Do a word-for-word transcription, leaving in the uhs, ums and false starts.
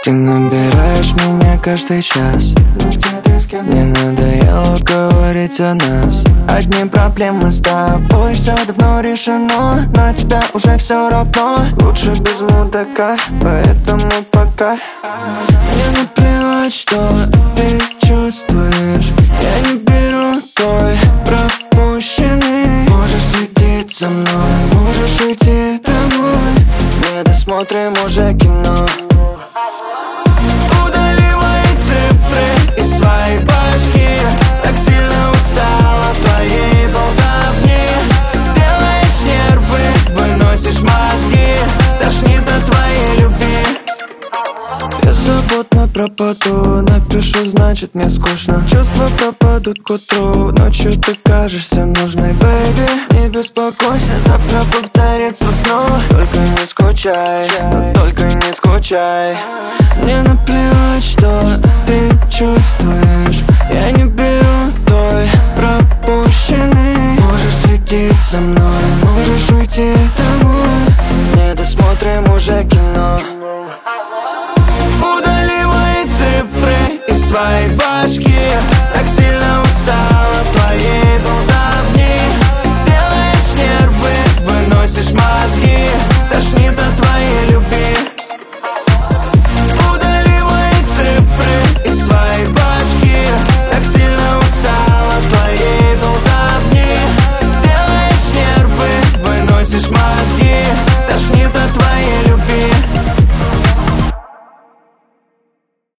Ты набираешь меня каждый час, мне надоело говорить о нас. Одни проблемы с тобой, все давно решено. На тебя уже все равно, лучше без мудака, поэтому пока. Мне наплевать, что ты чувствуешь, я не беру твой пропущенный. Можешь следить за мной, можешь уйти домой, не досмотрим уже кино. Удали мои цифры из своей башки, так сильно устал от твоей болтовни. Делаешь нервы, выносишь мозги, тошнит от твоей любви. Беззаботно пропаду, напишу, значит мне скучно. Чувства пропадут к утру, ночью ты кажешься нужной, бэйби. Не беспокойся, завтра повторится снова. Только не скучай, но только не скучай. Мне наплевать, что ты чувствуешь, я не беру твой пропущенный. Можешь следить за мной, можешь уйти домой, не досмотрим уже кино. Удали мои цифры из своей башки,